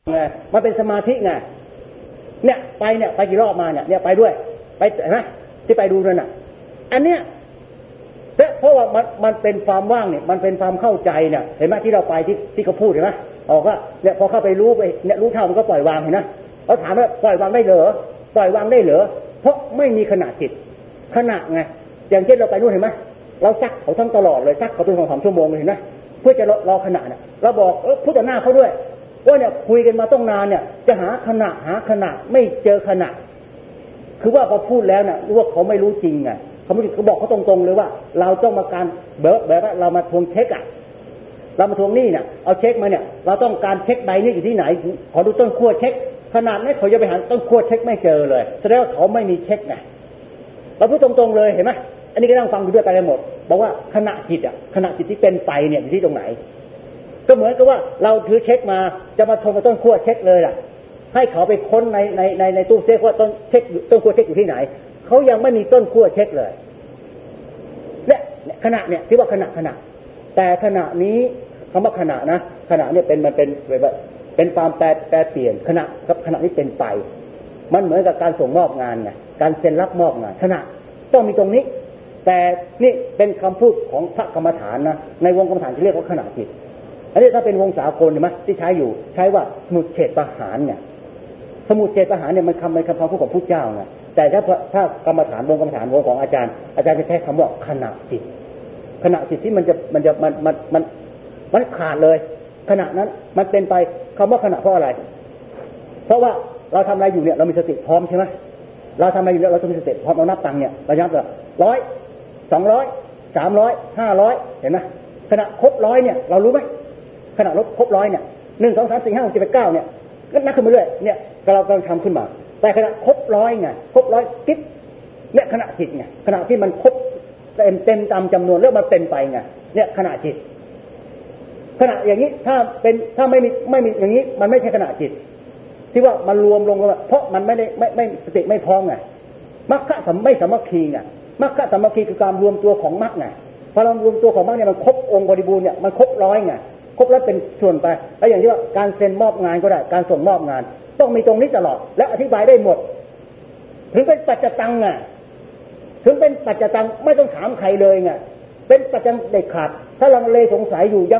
ไงมันเป็นสมาธิไงเนี่ยไปกี่รอบมาเนี่ยไปด้วยไปนะที่ไปดูนั่นน่ะอันเนี้ยเพราะว่ามันเป็นความว่างเนี่ยมันเป็นความเข้าใจเนี่ยเห็นไหมที่เราไปที่เขาพูดเห็นไหมบอกว่าเนี่ยพอเข้าไปรู้ไปเนี่ยรู้เท่ามันก็ปล่อยวางเห็นไหมเขาถามว่าปล่อยวางได้เหรอปล่อยวางได้เหรอเพราะไม่มีขณะจิตขณะไงอย่างเช่นเราไปนู่นเห็นไหมเราซักเขาทั้งตลอดเลยซักเขาเป็น2-3 ชั่วโมงเลยเห็นไหมเพื่อจะรอขณะเนี่ยเราบอกพูดต่อหน้าเขาด้วยว่าเนี่ยคุยกันมาต้องนานเนี่ยจะหาขณะไม่เจอขณะคือว่าพอพูดแล้วเนี่ยรู้ว่าเขาไม่รู้จริงไงเขาบอกเขาตรงๆเลยว่าเราต้องมาการแบบว่าเรามาทวงเช็คเรามาทวงหนี้เนี่ยเอาเช็คมาเนี่ยเราต้องการเช็คใบนี้อยู่ที่ไหนขอดูต้นขั้วเช็คขนาดนี้เขาจะไปหาต้นขั้วเช็คไม่เจอเลยแสดงว่าเขาไม่มีเช็คไงเราพูดตรงๆเลยเห็นไหมอันนี้ก็นั่งฟังดูด้วยกันหมดบอกว่าขณะจิตที่เป็นไปเนี่ยอยู่ที่ตรงไหนก็เหมือนกับว่าเราถือเช็คมาจะมาทวงต้นขั้วเช็คเลยล่ะให้เขาไปค้นในตู้เช็คว่าต้นขั้วเช็คอยู่ที่ไหนเขายังไม่มีต้นขั้วเช็คเลยเนี่ยขณะเนี่ยที่ว่าขณะแต่ขณะนี้คำว่าขณะนะขณะเนี่ยมันเป็นความแปรเปลี่ยนขณะกับขณะนี้เป็นไปมันเหมือนกับการส่งมอบงานไงการเซ็นรับมอบงานขณะต้องมีตรงนี้แต่นี่เป็นคำพูดของพระกรรมฐานนะในวงกรรมฐานที่เรียกว่าขณะจิตอันนี้ถ้าเป็นวงสากลเห็นไหมที่ใช้อยู่ใช้ว่าสมุจเฉทประหารเนี่ยสมุจเฉทประหารเนี่ยมันคำพูดของพุทธเจ้าไงแต่ถ้ากรรมฐานวงกรรมฐานวงของอาจารย์จะใช้คำว่าขณะจิตที่มันขาดเลยขณะนั้นมันเป็นไปคำว่าขณะเพราะอะไรเพราะว่าเราทำอะไรอยู่เนี่ยเรามีสติพร้อมใช่ไหมเราทำอะไรอยู่เนี่ยเราต้องมีสติพร้อมเรานับตังค์เนี่ยเรานับแบบ100 200 300 500เห็นไหมขณะครบ100เนี่ยเรารู้ไหมขณะครบ100เนี่ย1 2 3 4 5 6 7 8 9เนี่ยก็นับขึ้นมาเรื่อยเนี่ยเรากำลังทำขึ้นมาแต่ขณะครบ100ไงครบ100กิ๊บเนี่ยขณะจิตไงขณะที่มันครบเต็มตามจำนวนแล้วมันเป็นไปไงเนี่ยขณะจิตขณะอย่างนี้ถ้าไม่มีอย่างนี้มันไม่ใช่ขณะจิตที่ว่ามันรวมลงกันเพราะมันไม่สติไม่พร้อมไงมรรคไม่สามัคคีไงมรรคสามัคคีคือการรวมตัวของมรรคไงพอเรารวมตัวของมรรคเนี่ยมันครบองค์บริบูรณ์เนี่ยมันครบ100ไงครบแล้วเป็นส่วนไปแล้วอย่างที่ว่าการเซ็นมอบงานก็ได้การส่งมอบงานต้องมีตรงนี้ตลอดและอธิบายได้หมดถึงเป็นปัจจตังไงถึงเป็นปัจจตังไม่ต้องถามใครเลยไงเป็นปัจจังเด็ดขาดถ้าลังเลสงสัยอยู่ยัง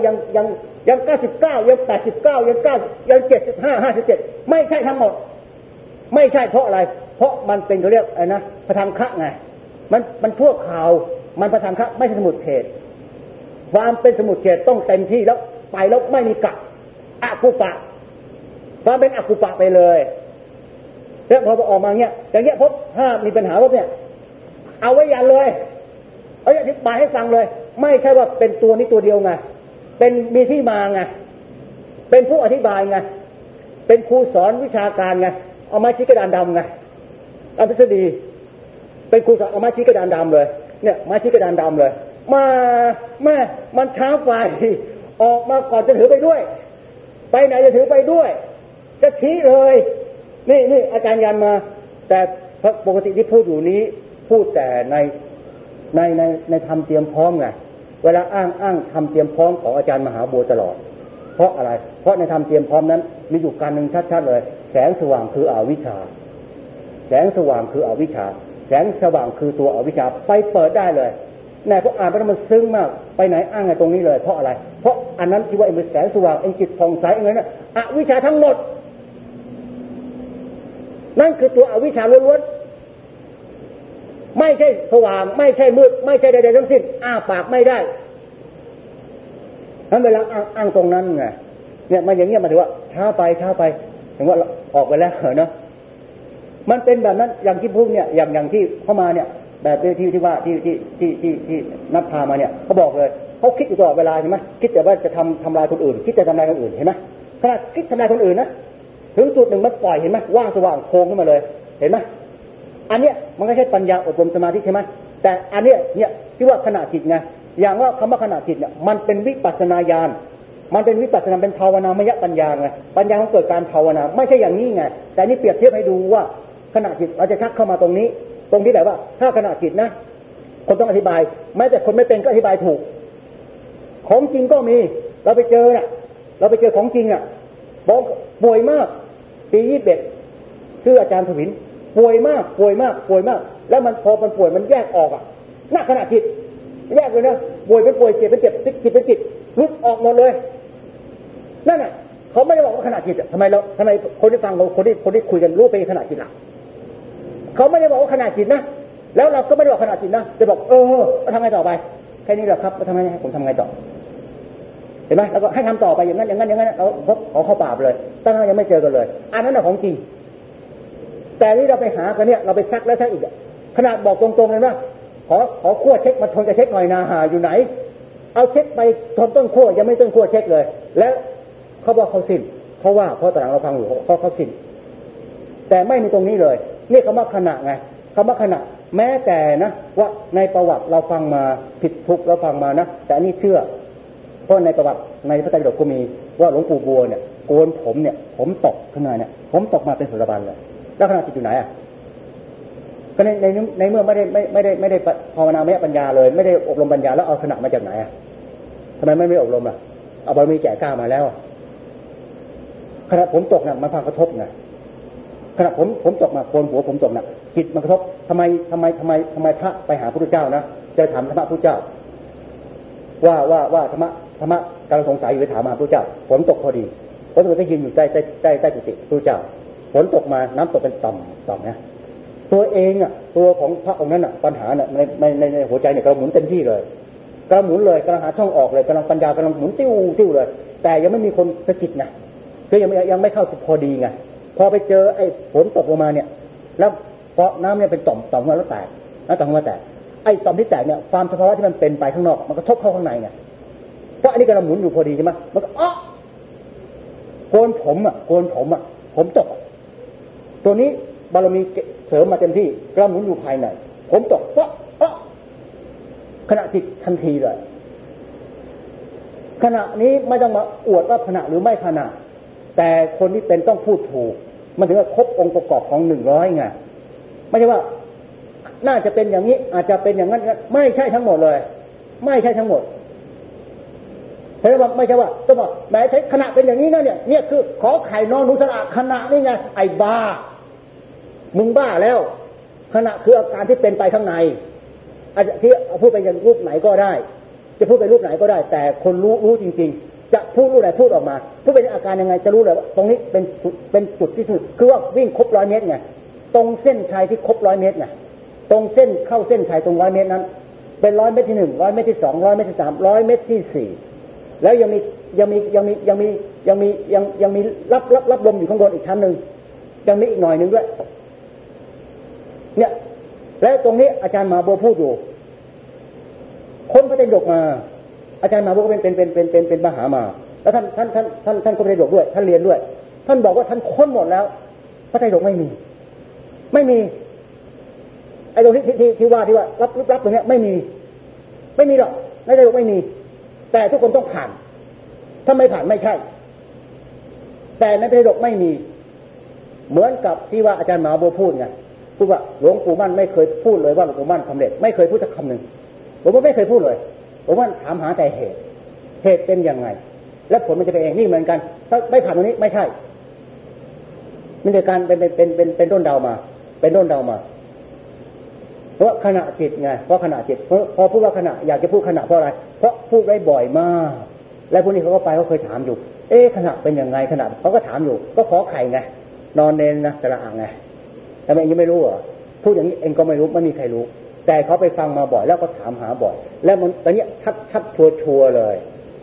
99ยัง89ยัง9ยัง75 57ไม่ใช่ทั้งหมดไม่ใช่เพราะอะไรเพราะมันเป็นเขาเรียกอะไรนะพระธรรมคะไงมันพวกข่าวมันพระธรรมคะไม่ใช่สมุจเฉทความเป็นสมุจเฉทต้องเต็มที่แล้วไปแล้วไม่มีกักอกุปะความเป็นอกุปะไปเลยแล้วพอออกมาเงี้ยอย่างเงี้ยพบถ้ามีปัญหาว่าเนี่ยเอาไว้ยันเลยเอาอธิบายให้ฟังเลยไม่ใช่ว่าเป็นตัวนี้ตัวเดียวไงเป็นมีที่มาไงเป็นผู้อธิบายไงเป็นครูสอนวิชาการไงเอาไม้ชี้กระดานดำไงเอาทฤษฎีเป็นครูสอนเอาไม้ชี้กระดานดำเลยเนี่ยไม้ชี้กระดานดำเลยมาแม่มันช้าไปออกมาก่อนจะถือไปด้วยไปไหนจะถือไปด้วยจะชี้เลยนี่อาจารย์ยันมาแต่ปกติที่พูดอยู่นี้พูดแต่ในทำเตรียมพร้อมไงเวลาอ้างทำเตรียมพร้อมของอาจารย์มหาบัวตลอดเพราะอะไรเพราะในทำเตรียมพร้อมนั้นมีอยู่การหนึ่งชัดๆเลยแสงสว่างคืออวิชชาแสงสว่างคืออวิชชาแสงสว่างคือตัวอวิชชาไปเปิดได้เลยแน่เพราะอ่านไปแล้วมันซึ้งมากไปไหนอ้างไงตรงนี้เลยเพราะอะไรเพราะอันนั้นที่ว่าเป็นแสงสว่างจิตผ่องใสอะไรนั่นอวิชชาทั้งหมดนั่นคือตัวอวิชชาล้วนๆไม่ใช่สว่างไม่ใช่มืดไม่ใช่ใดๆทั้งสิ้นอ้าปากไม่ได้ทั้งเวลาอ้างตรงนั้นไงเนี่ยมันอย่างเงี้ยมันถือว่าช้าไปเห็นว่าออกไปแล้วเนาะมันเป็นแบบนั้นอย่างที่พูดเนี่ยอย่างที่เข้ามาเนี่ยแบบที่ว่าที่นับพามาเนี่ยเขาบอกเลยเขาคิดอยู่ตลอดเวลาใช่ไหมคิดแต่ว่าจะทำลายคนอื่นคิดจะทำลายคนอื่นเห็นไหมขณะคิดทำลายคนอื่นนะถึงจุดหนึ่งมันปล่อยเห็นไหมว่างสว่างโพงขึ้นมาเลยเห็นไหมอันเนี้ยมันก็ใช่ปัญญาอบรมสมาธิใช่ไหมแต่อันเนี้ยเนี่ยที่ว่าขณะจิตไงอย่างว่าคำว่าขณะจิตเนี่ยมันเป็นวิปัสสนาญาณมันเป็นวิปัสสนาเป็นภาวนามยปัญญาไงปัญญาของเกิดการภาวนาไม่ใช่อย่างนี้ไงแต่นี่เปรียบเทียบให้ดูว่าขณะจิตเราจะชักเข้ามาตรงนี้ตรงที่แบบว่าถ้าขณะจิตนะคนต้องอธิบายแม้แต่คนไม่เป็นก็อธิบายถูกของจริงก็มีเราไปเจอของจริงอ่ะบอกป่วยมากปี21ชื่ออาจารย์ถวินป่วยมากแล้วมันพอมันป่วยมันแยกออกณขณะจิตแยกเลยนะป่วยเป็นป่วยเจ็บเป็นเจ็บจิตเป็นจิตรุดออกหมดเลยนั่นน่ะเขาไม่ได้บอกว่าขณะจิตทำไมคนที่ฟังคนที่คุยกันรู้เป็นขณะจิตหลักเขาไม่ได้บอกว่าขณะจิตนะแล้วเราก็ไม่ได้บอกขณะจิตนะจะบอกทำไงต่อไปแค่นี้แหละครับทำไงผมทำไงต่อเห็นไหมแล้วก็ให้ทำต่อไปอย่างนั้นเราเข้าป่าไปเลยตั้งแต่ยังไม่เจอกันเลยอันนั้นน่ะของจริงแต่นี่เราไปหากันเนี่ยเราไปซักแล้วซักอีกขนาดบอกตรงๆเลยว่าขอขั้วเช็คมาทนจะเช็คหน่อยนาหาอยู่ไหนเอาเช็คไปทนต้นขั้วยังไม่ต้นขั้วเช็คเลยแล้วเขาบอกเขาสิ้นเพราะตอนหลังเราฟังอยู่เขาสิ้นแต่ไม่มีตรงนี้เลยนี่คำว่าขณะไงคำว่าขณะแม้แต่นะว่าในประวัติเราฟังมาผิดทุกเราฟังมานะแต่อันนี้เชื่อเพราะในประวัติในพระไตรปิฎกก็มีว่าหลวงปู่บัวเนี่ยโกนผมเนี่ยผมตกขึ้นมาเนี่ยผมตกมาเป็นโสดาบันเลยแล้วขณะจิตอยู่ไหนก็ในเมื่อไม่ได้ภาวนาเมตปัญญาเลยไม่ได้อบรมปัญญาแล้วเอาขณะมาจากไหนทำไมไม่อบรมเอาบารมีแก่กล้ามาแล้วขณะผมตกน่ะมันพังกระทบไงขณะผมตกมาโกนหัวผมตกน่ะจิตมันกระทบทำไมพระไปหาพระพุทธเจ้านะจะถามธรรมะพระพุทธเจ้าว่าธรรมะกำลังสงสัยอยู่ไปถามมาพระพุทธเจ้าฝนตกพอดีเพราะตัวก็ยืนอยู่ใต้กุฏิพระพุทธเจ้าฝนตกมาน้ำตกเป็นต่อมนะตัวเองตัวของพระองค์นั้นปัญหาในหัวใจเนี่ยกำลังหมุนเต็มที่เลยกำลังหมุนเลยกำลังหาช่องออกเลยกำลังปัญญากำลังหมุนติ้วเลยแต่ยังไม่มีคนสะกิดนะคือยังไม่เข้าพอดีไงพอไปเจอไอ้ฝนตกลงมาเนี่ยแล้วเพราะน้ำเนี่ยเป็นต่อมแล้วแตกแล้วต่อมมาแตกไอ้ต่อมที่แตกเนี่ยความสภาวะที่มันเป็นไปข้างนอกมันกระทบเข้าข้างในไงเพราะอันนี้กำลังหมุนอยู่พอดีใช่ไหมมันก็โกนผมตกตัวนี้บารมีเสริมมาเต็มที่กำลังหมุนอยู่ภายในผมตกขณะจิตทันทีเลยขณะนี้ไม่ต้องมาอวดว่าขณะหรือไม่ขณะแต่คนที่เป็นต้องพูดถูกมันถึงจะครบองค์ประกอบของ100ไงไม่ใช่ว่าน่าจะเป็นอย่างนี้อาจจะเป็นอย่างนั้นไม่ใช่ทั้งหมดเลยไม่ใช่ทั้งหมดเพราะว่าไม่ใช่ว่าต้องบอกแม้ใช้ขณะเป็นอย่างนี้นะเนี่ยคือขอไข่นอนหนูสระขณะนี่ไงไอ้บ้ามึงบ้าแล้วขณะคืออาการที่เป็นไปข้างในอาจจะที่พูดไปอย่างรูปไหนก็ได้จะพูดไปรูปไหนก็ได้แต่คนรู้จริงๆจะพูดรูปไหนพูดออกมาพูดเป็นอาการยังไงจะรู้เลยว่าตรงนี้เป็นจุดที่สุดคือว่าวิ่งครบ100 เมตรไงตรงเส้นชัยที่ครบ100 เมตรไงตรงเส้นเข้าเส้นชัยตรง100 เมตรนั้นเป็น100 เมตรที่1 100 เมตรที่2 100 เมตรที่3 100 เมตรที่4แล้วยังมีรับลมอยู่ข้างบนอีกชั้นนึงยังมีอีกหน่อยนึงด้วยเนี่ยแล้วตรงนี้อาจารย์มหาบัวพูดอยู่คนพระไตรปิฎกมาอาจารย์มหาบัวก็เป็นมหามาแล้วท่านก็พระไตรปิฎกด้วยท่านเรียนด้วยท่านบอกว่าท่านค้นหมดแล้วพระไตรปิฎกไม่มีไอ้ตรงที่ว่ารับตรงนี้ไม่มีหรอกในพระไตรปิฎกไม่มีแต่ทุกคนต้องผ่านถ้าไม่ผ่านไม่ใช่แต่ในพระไตรปิฎกไม่มีเหมือนกับที่ว่าอาจารย์มหาบัวพูดไงพูดว่าหลวงปู่มั่นไม่เคยพูดเลยว่าหลวงปู่มั่นสำเร็จไม่เคยพูดสักคำหนึ่งผมว่าไม่เคยพูดเลยผมว่าถามหาแต่เหตุเป็นยังไงและผลมันจะเป็นเองนี่เหมือนกันถ้าไม่ผ่านตรงนี้ไม่ใช่มันเป็นการเป็นต้นดาวมาเป็นต้นดาวมาเพราะขณะจิตไงเพราะขณะจิตพอพูดว่าขณะอยากจะพูดขณะเพราะอะไรเพราะพูดไว้บ่อยมากและพวกนี้เขาก็ไปเขาเคยถามอยู่ขณะเป็นยังไงขณะเขาก็ถามอยู่ก็ขอไข่ไงนอนเนนนะสระอ่างไงแต่เองยังไม่รู้เหรอพูดอย่างนี้เองก็ไม่รู้ไม่มีใครรู้แต่เขาไปฟังมาบ่อยแล้วก็ถามหาบ่อยแล้วมันตอนนี้ชัดชัวร์เลย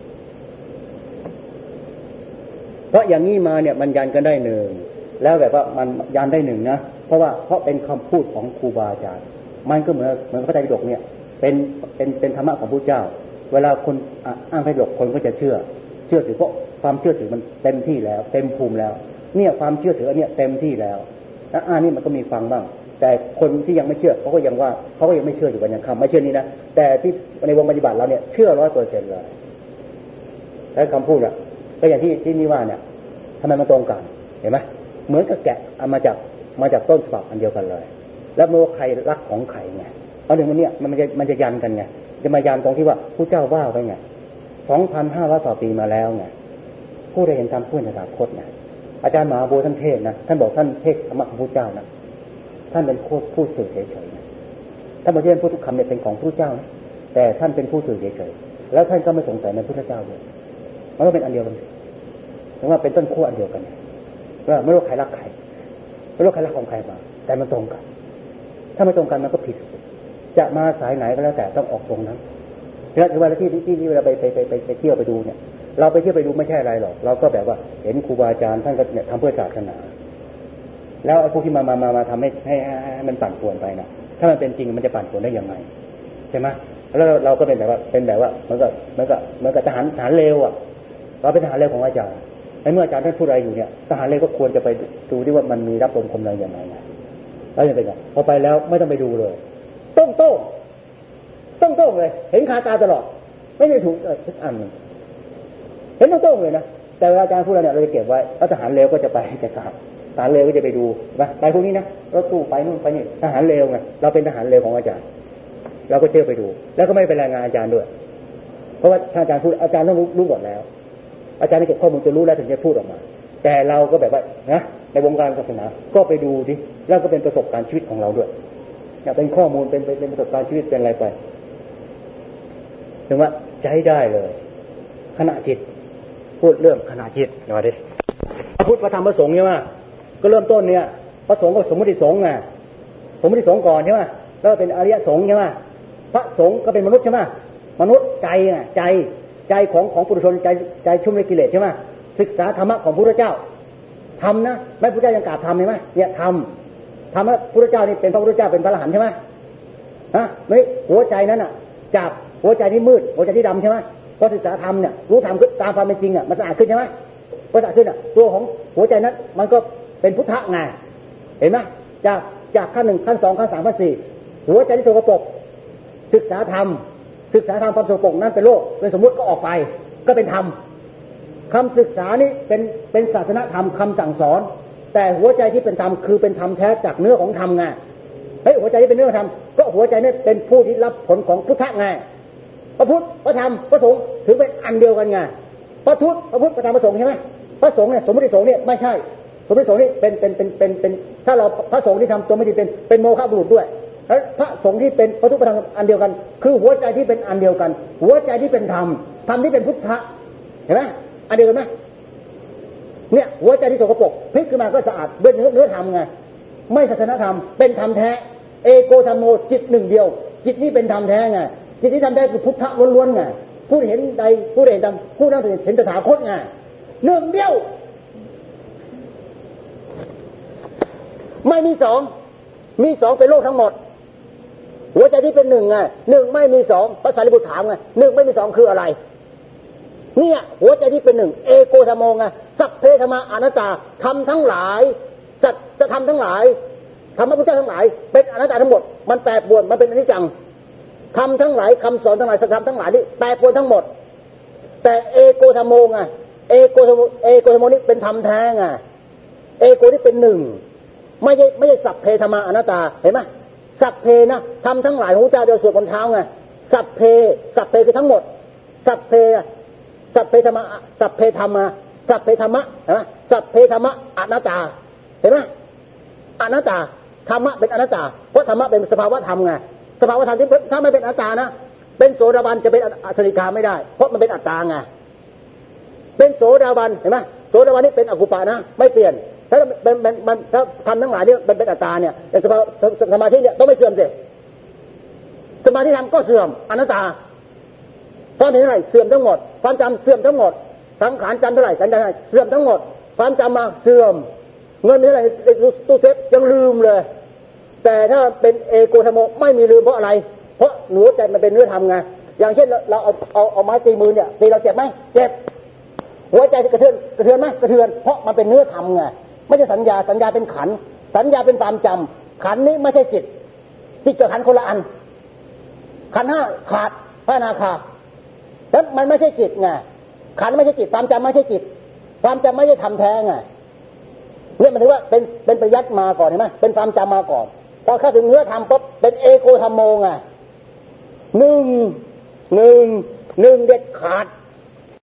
เพราะอย่างนี้มาเนี่ยมันยันกันได้หนึ่งแล้วแบบว่ามันยันได้หนึ่งนะเพราะเป็นคำพูดของครูบาอาจารย์มันก็เหมือนพระไตรปิฎกเนี่ยเป็นธรรมะของพระเจ้าเวลาคนอ้างพระไตรปิฎกคนก็จะเชื่อถือเพราะความเชื่อถือมันเต็มที่แล้วเต็มภูมิแล้วเนี่ยความเชื่อถือเนี่ยเต็มที่แล้วแล้วนี่มันก็มีฟังบ้างแต่คนที่ยังไม่เชื่อเขาก็ยังไม่เชื่ออยู่กันยังคำไม่เชื่อนี้นะแต่ที่ในวงปฏิบัติเราเนี่ยเชื่อ 100% เลยแล้วคำพูดก็อย่างที่นี่ว่าเนี่ยทำไมมันตรงกันเห็นไหมเหมือนกับแกะเอามาจากต้นฉบับอันเดียวกันเลยแล้วไม่ว่าใครรักของใครไงเอาเรื่องนี้มันจะยันกันไงจะมายันตรงที่ว่าผู้เจ้าว่าไว้ไง 2,500 ปีมาแล้วไงผู้ได้เห็นธรรมผู้ในตถาคตไงอาจารย์มหาบัวท่านเทศนะท่านบอกท่านเทศธรรมะของพระเจ้านะท่านเป็นผู้สื่อเฉยๆนะท่านบอกว่าพูดทุกคำเนี่ยเป็นของพระเจ้านะแต่ท่านเป็นผู้สื่อเฉยๆแล้วท่านก็ไม่สงสัยในพระเจ้าเลยมันก็เป็นอันเดียวกันถึงว่าเป็นต้นขั้วอันเดียวกันว่าไม่รู้ใครรักใครไม่รู้ใครรักของใครมาแต่มันตรงกันถ้าไม่ตรงกันมันก็ผิดจะมาสายไหนก็แล้วแต่ต้องออกตรงนั้นแล้วถือว่าที่เวลาไปเที่ยวไปดูเนี่ยเราไปเที่ยวไปดูไม่ใช่อะไรหรอกเราก็แบบว่าเห็นครูบาอาจารย์ท่านก็เนี่ยทำเพื่อศาสนาแล้วไอ้พวกที่มาทำให้มันปั่นป่วนไปนะถ้ามันเป็นจริงมันจะปั่นป่วนได้ยังไงใช่ไหมแล้วเราก็เป็นแบบว่ามันก็ทหารเลวอ่ะเราเป็นทหารเลวของอาจารย์ในเมื่ออาจารย์ท่านพูดอะไรอยู่เนี่ยทหารเลวก็ควรจะไปดูที่ว่ามันมีรับลมคมในยังไงแล้วยังไงพอไปแล้วไม่ต้องไปดูเลยต้องโต้งเลยเห็นคาตาตลอดไม่ได้ถูกทุกอันเห็นต้องเลยนะแต่เวลาอาจารย์พูดอะไรเนี่ยเราจะเก็บไว้แล้วทหารเลวก็จะไปจะกลับทหารเลวก็จะไปดูไปพวกนี้นะรถตู้ไปนู่นไปนี่ทหารเลวไงเราเป็นทหารเลวของอาจารย์เราก็เที่ยวไปดูแล้วก็ไม่เป็นรายงานอาจารย์ด้วยเพราะว่าถ้าอาจารย์พูดอาจารย์ต้องรู้หมดแล้วอาจารย์ได้เก็บข้อมูลจะรู้แล้วถึงจะพูดออกมาแต่เราก็แบบว่านะในวงการศาสนาก็ไปดูดิแล้วก็เป็นประสบการณ์ชีวิตของเราด้วยอย่าเป็นข้อมูลเป็นประสบการณ์ชีวิตเป็นอะไรไปถึงว่าใช้ได้เลยขณะจิตพูดเรื่องขณะจิตมาดิพระพุทธพระธรรมพระสงฆ์ใช่ไหมก็เริ่มต้นเนี่ยพระสงฆ์ก็สมมติสงฆ์ไงสมมติสงฆ์ก่อนใช่ไหมแล้วเป็นอริยสงฆ์ใช่ไหมพระสงฆ์ก็เป็นมนุษย์ใช่ไหมมนุษย์ใจไงใจของปุถุชนใจชุ่มด้วยกิเลสใช่ไหมศึกษาธรรมะของพระพุทธเจ้าทำนะไม่พระพุทธเจ้ายังกล่าวทำใช่ไหมเนี่ยทำว่าพระพุทธเจ้านี่เป็นพระพุทธเจ้าเป็นพระอรหันต์ใช่ไหมไม่หัวใจนั้นอ่ะจากหัวใจที่มืดหัวใจที่ดำใช่ไหมพอศึกษาธรรมเนี่ยรู้ธรรมขึ้นตามความเป็นจริงอ่ะมันสะอาดขึ้นใช่ไหมพอสะอาดขึ้นอ่ะตัวของหัวใจนั้นมันก็เป็นพุทธะไงเห็นไหมจากขั้น 1ขั้น 2ขั้น 3ขั้น 4หัวใจที่สกปรกศึกษาธรรมความสกปรกนั้นเป็นโลกเป็นสมมุติก็ออกไปก็เป็นธรรมคำศึกษานี้เป็นศาสนธรรมคำสั่งสอนแต่หัวใจที่เป็นธรรมคือเป็นธรรมแท้จากเนื้อของธรรมไงหัวใจที่เป็นเนื้อธรรมก็หัวใจนี้เป็นผู้ที่รับผลของพุทธะไงพระพุทธพระธรรมพระสงฆ์ถือเป็นอันเดียวกันไงพระพุทธพระธรรมพระสงฆ์ใช่ไหมพระสงฆ์เนี่ยสมมติสงฆ์เนี่ยไม่ใช่สมมติสงฆ์นี่เป็นถ้าเราพระสงฆ์ที่ทำตัวไม่ดีเป็นโมฆะบุรุษด้วยแล้วพระสงฆ์ที่เป็นพระพุทธพระธรรมอันเดียวกันคือหัวใจที่เป็นอันเดียวกันหัวใจที่เป็นธรรมที่เป็นพุทธะเห็นไหมอันเดียวกันไหมเนี่ยหัวใจที่สกปรกพลิกขึ้นมาก็สะอาดด้วยเนื้อธรรมไงไม่ศาสนธรรมเป็นธรรมแท้เอโกธรรมโมจิตหนึ่งเดียวจิตนี้เป็นธรรมแท้ไงจิตที่ทำได้คือพุทธะล้วนๆไงผู้เห็นใดผู้เห็นธรรมผู้นั้นเห็นตถาคตไงหนึ่งเดียวไม่มีสองมีสองเป็นโลกทั้งหมดหัวใจที่เป็นหนึ่งไงหนึ่งไม่มีสองพระสารีบุตรถามไงหนึ่งไม่มีสองคืออะไรเนี่ยหัวใจที่เป็นหนึ่งเอโกธรรมโมไงสัพเพธรรมาอนัตตาธรรมทั้งหลายสัจธรรมทั้งหลายธรรมะพุทธเจ้าทั้งหลายเป็นอนัตตาทั้งหมดมันแปรปรวนมันเป็นอนิจจังธรรมทั้งหลายคำสอนทั้งหลายสัจธรรมทั้งหลายนี่แปรปรวนทั้งหมดแต่เอโกธรรมโมไงเอโกธรรมโมนี่เป็นธรรมแท้ไงเอโกนี่เป็นหนึ่งไม่ใช่สัพเพธรรมาอนัตตาเห็นไหมสัพเพนะธรรมทั้งหลายของพระเจ้าเดียวสวดบนเท้าไงสัพเพคือทั้งหมดสัพเพธรรมะสัพเพธรรมะสัพเพธรรมะสัพเพธรรมะอนัตตาเห็นไหมอนัตตาธรรมะเป็นอนัตตาเพราะธรรมะเป็นสภาวะธรรมไงสภาวะธรรมที่ถ้าไม่เป็นอนัตตานะเป็นโสดาบันจะเป็นอสนิกาไม่ได้เพราะมันเป็นอัตตาไงเป็นโสดาบันเห็นไหมโสดาบันนี่เป็นอกุปะนะไม่เปลี่ยนถ้ามันถ้าทำทั้งหลายเนี่ยเป็นอัตตาเนี่ยแต่สมาธิเนี่ยต้องไม่เสื่อมสิสมาธิธรรมก็เสื่อมอนัตตาความเห็นเท่าไหร่เสื่อมทั้งหมดความจำเสื่อมทั้งหมดสังขารจำเท่าไหร่สัญญาเสื่อมทั้งหมดความจำมาเสื่อมเงินมีเท่าไหร่ตู้เซฟยังลืมเลยแต่ถ้าเป็นเอโกธรรมโมไม่มีลืมเพราะอะไรเพราะหัวใจมันเป็นเนื้อธรรมไงอย่างเช่นเราเอาไม้ตีมือเนี่ยตีเราเจ็บไหมเจ็บหัวใจจะกระเทือนไหมกระเทือนเพราะมันเป็นเนื้อธรรมไงไม่ใช่สัญญาเป็นขันสัญญาเป็นความจำขันนี้ไม่ใช่จิตกับขันคนละอันขันห้าขาดพระอนาคาแล้วมันไม่ใช่จิตไงขันไม่ใช่จิตความจำไม่ใช่จิตความจำไม่ใช่ธรรมแท้ไงเนี่ยมันถือว่าเป็นปริยัติมาก่อนเห็นไหมเป็นความจำมาก่อนพอเข้าถึงเนื้อธรรมปุ๊บเป็นเอโกธรรมโมไงหนึ่งเด็ดขาด